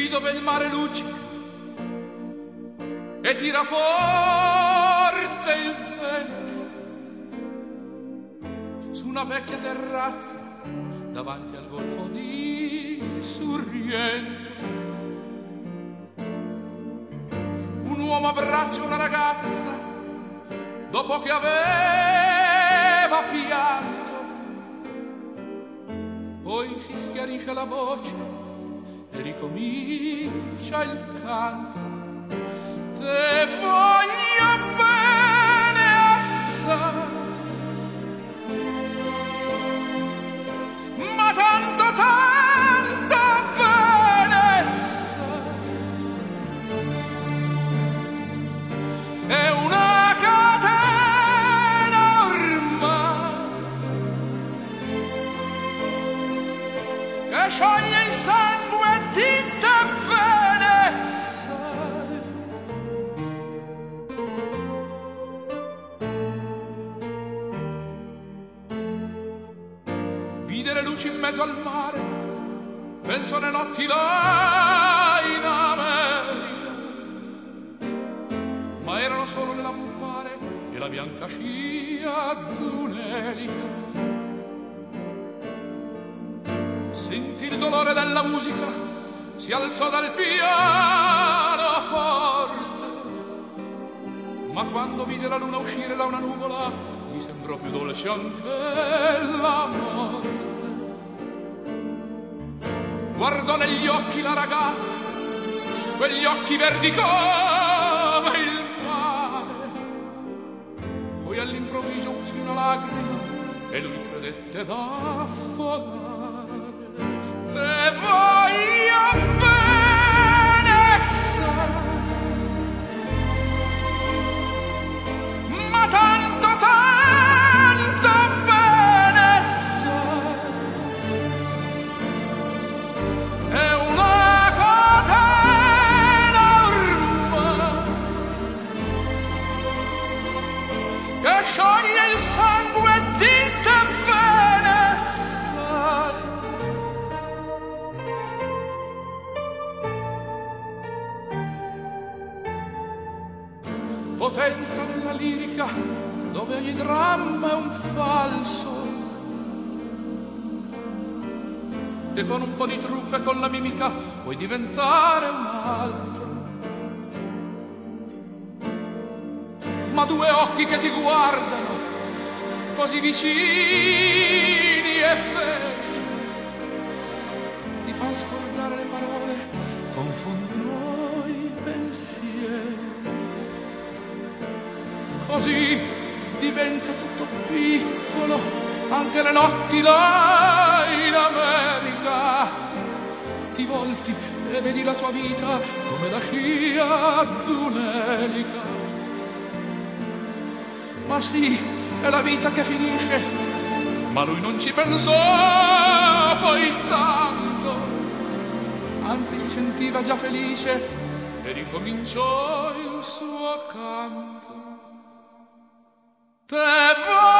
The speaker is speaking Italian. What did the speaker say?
dove il mare luccica e tira forte il vento su una vecchia terrazza davanti al golfo di Sorrento. Un uomo abbraccia una ragazza dopo che aveva pianto, poi si schiarisce la voce e ricomincia il canto. Te voglio bene assai, ma tanto bene sai. È una catena ormai che scioglie il sangue di te bene sai. Vide le luci in mezzo al mare, penso alle notti là in America, ma erano solo le lampare e la bianca scia d'un'elica. Sentì il dolore della musica, si alzò dal pianoforte, ma quando vide la luna uscire da una nuvola gli sembrò più dolce anche la morte. Guardò negli occhi la ragazza, quegli occhi verdi come il mare, poi all'improvviso uscì una lacrima e lui credette d'affogare. Te voglio bene sai, ma tanto bene sai. È una catena ormai che scioglie il sangue di te bene sai. Potenza della lirica dove ogni dramma è un falso, e con un po' di trucco e con la mimica puoi diventare un altro. Ma due occhi che ti guardano così vicini e veri ti fan scordare le parole, confondono i pensieri. Così diventa tutto piccolo, anche le notti là in America. Ti volti e vedi la tua vita come la scia d'un'elica. Ma sì, è la vita che finisce, ma lui non ci pensò poi tanto, anzi si sentiva già felice e ricominciò il suo canto. Te